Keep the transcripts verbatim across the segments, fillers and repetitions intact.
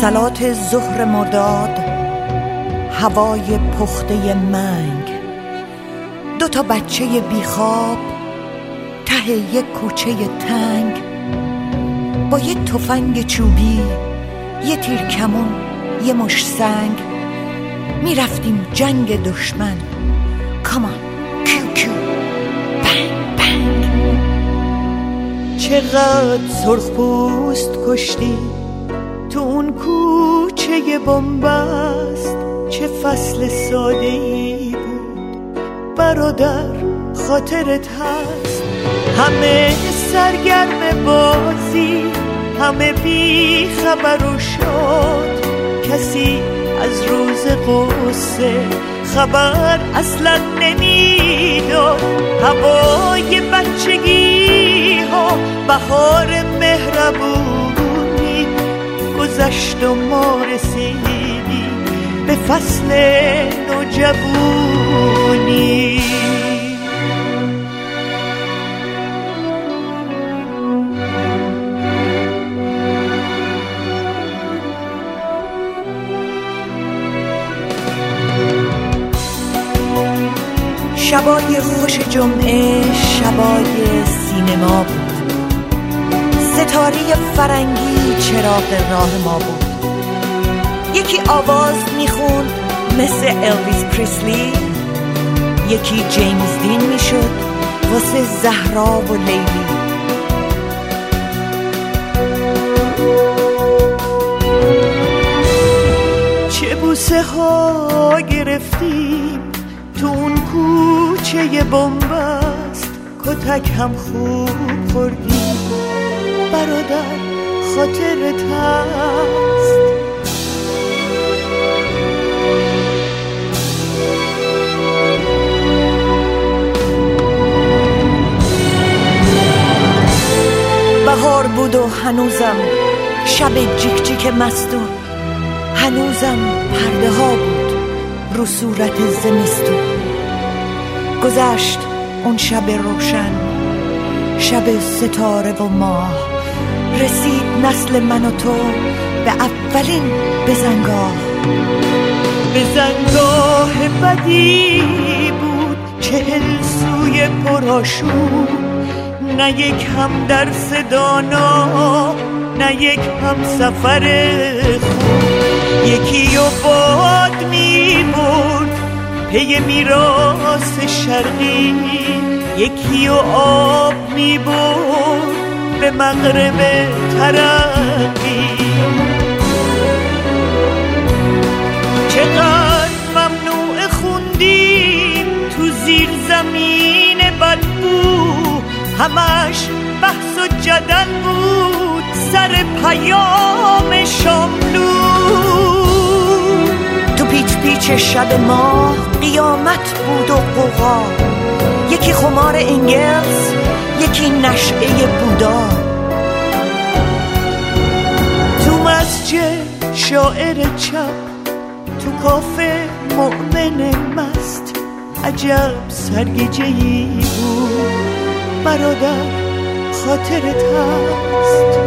صلات ظهر مرداد، هوای پخته منگ، دو تا بچه بیخواب ته یک کوچه تنگ، با یه تفنگ چوبی، یه تیر کمون، یه مش سنگ، میرفتیم جنگ دشمن. کامان کیو کیو بنگ بنگ. چقدر سرخ پوست کشتی تو اون کوچه بنبست، چه فصل ساده‌ای بود برادر، خاطرت هست؟ همه سرگرم بازی، همه بی خبر و شاد، کسی از روز قصه خبر اصلا نمیداد. هوای بچگی ها، بهار مهربونی گذشت و ما رسیدیم به فصل نوجوانی. شبای خوش جمعه، شبای سینما بود، ستاره فرنگی چراغ راه ما بود. یکی آواز میخوند مثل الویس پریسلی، یکی جیمز دین میشد واسه زهرا و لیلی. چه بوسه ها گرفتیم تو اون کوچه بنبست، کتک هم خوب خوردیم برادر، خاطرت هست؟ بهار بود و هنوزم شب جیک جیک مستون، هنوزم پرده ها بود رو صورت زمستون. گذشت اون شب روشن، شب ستاره و ماه، رسید نسل من و تو به اولین بزنگاه. بزنگاه بدی بود، چهل سوی پرآشوب، نه یک هم درس دانا، نه یک هم سفر خوب. یکی و باد می برد پی میراث شرقی، یکی و آب می برد به مغرب ترقی. چقدر ممنوع خوندیم تو زیر زمین بدبو، همش بحث و جدل بود سر پیام شاملو. تو پیچ پیچ شب ما قیامت بود و قوقا، یکی خمار انگلز، یکی نشعه بودا. تو مسجد شاعر چپ، تو کافه مؤمن مست، عجب سرگیجه‌ای بود برادر، خاطرت هست؟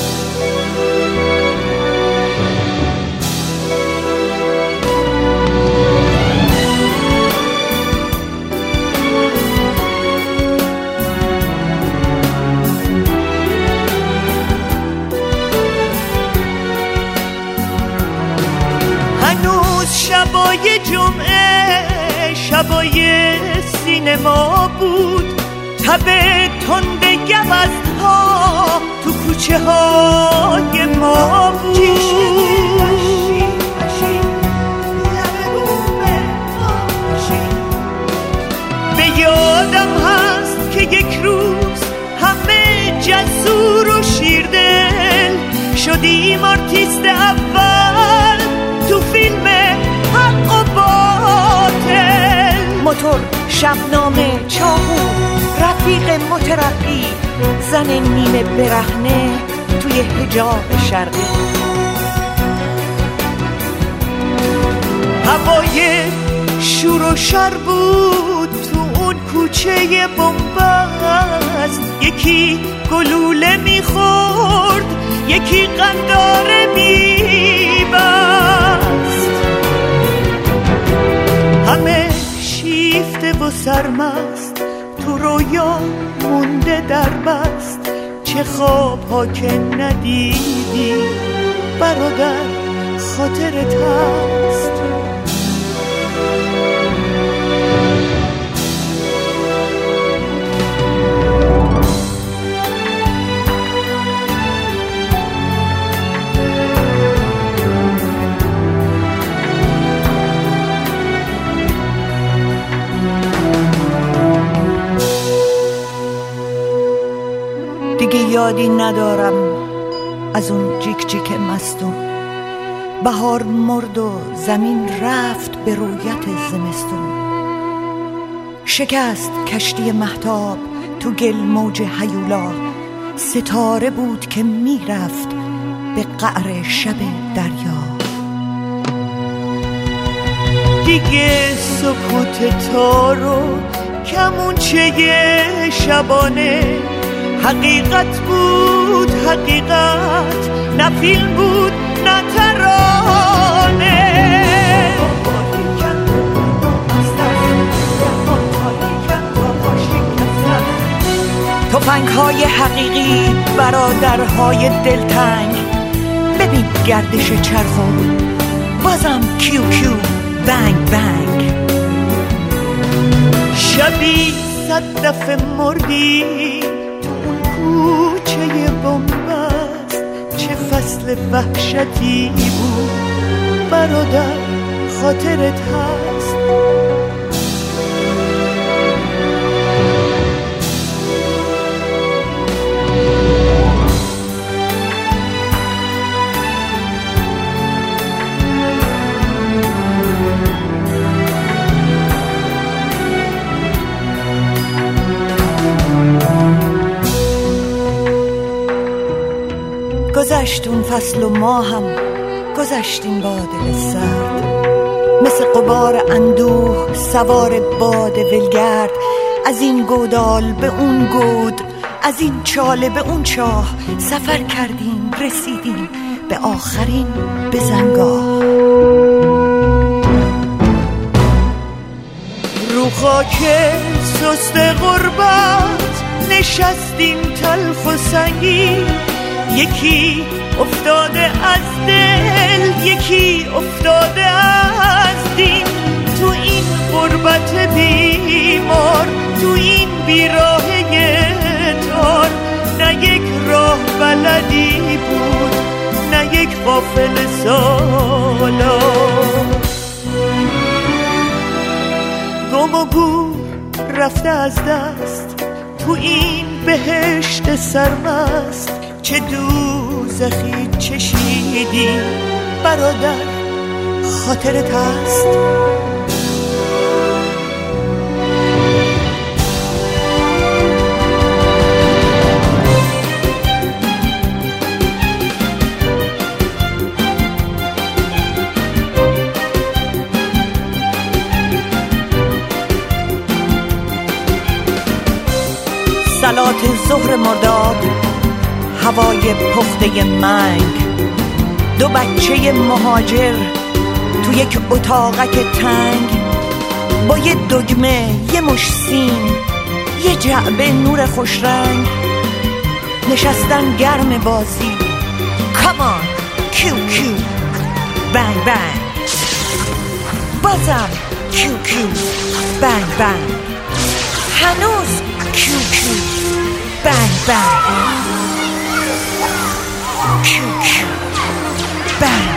هنوز شبای جمعه، شبای سینما بود، تب تند گوزها تو کوچه های ما بود. به یادم هست که یک روز همه جسور و شیردل شدیم آرتیست اول تو فیلم حق و باطل. موتور، شبنامه، چاقو، رفیق مترقی، زن نیمه برهنه توی حجاب شرقی. هوای شور و شر بود تو اون کوچه بنبست، یکی گلوله میخورد، یکی قنداره می سرمست تو رویا مونده در بست، چه خواب ها که ندیدی برادر خاطرت هست. دیگه یادی ندارم از اون جیک جیک مستون، بهار مرد و زمین رفت به رویت زمستون. شکست کشتی مهتاب تو گل موج هیولا، ستاره بود که میرفت به قعر شب دریا. دیگه سکوت تارو کمونچه شبانه، حقیقت بود حقیقت، نه فیلم بود نه ترانه. تفنگ‌های حقیقی برادرهای دلتنگ، ببین گردش چرخو بازم کیو کیو بنگ بنگ. شبی صد دفعه مردی کوچه بنبست، چه فصل وحشتی بود برادر خاطرت هست. گذشت اون فصل و ما هم گذشتیم با دل سرد، مثل غبار اندوه سوار باد ولگرد. از این گودال به اون گود، از این چاله به اون چاه، سفر کردیم رسیدیم به آخرین بزنگاه. رو خاک سست غربت نشستیم تلخ و سنگین، یکی افتاده از دل یکی افتاده از دین. تو این غربت بیمار، تو این بیراهه تار، نه یک راه بلدی بود نه یک قافله سالار. گم و گور رفته از دست تو این بهشت سرمست، چه دوزخی چشیدی برادر خاطرت هست. صلات ظهر مرداد، هوای پخته منگ، دو بچه مهاجر تو یک اتاقک تنگ، با یه دگمه یه مش سیم یه جعبه نور خوش رنگ، نشستن گرم بازی. کامان کیو کیو بنگ بنگ، بازم کیو کیو بنگ بنگ، هنوز کیو کیو بنگ بنگ، کیو کیو بنگ.